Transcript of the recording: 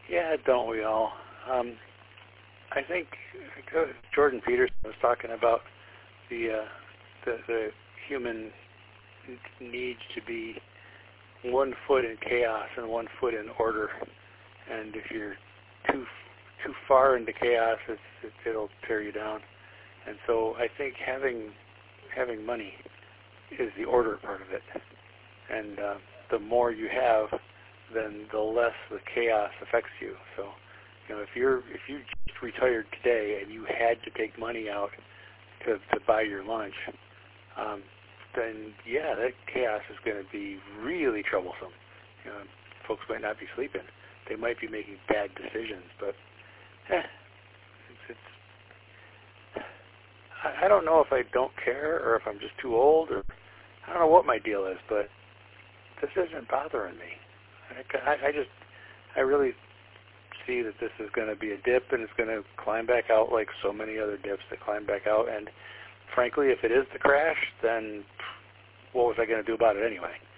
Yeah, don't we all? I think Jordan Peterson was talking about the human needs to be 1 foot in chaos and 1 foot in order, and if you're too far into chaos, it'll tear you down. And so I think having money is the order part of it, and the more you have, then the less the chaos affects you. So, if you just retired today and you had to take money out to buy your lunch, then yeah, that chaos is going to be really troublesome. Folks might not be sleeping; they might be making bad decisions. But I don't know if I don't care or if I'm just too old, or I don't know what my deal is. But this isn't bothering me. I really see that this is going to be a dip, and it's going to climb back out like so many other dips that climb back out. And frankly, if it is the crash, then what was I going to do about it anyway?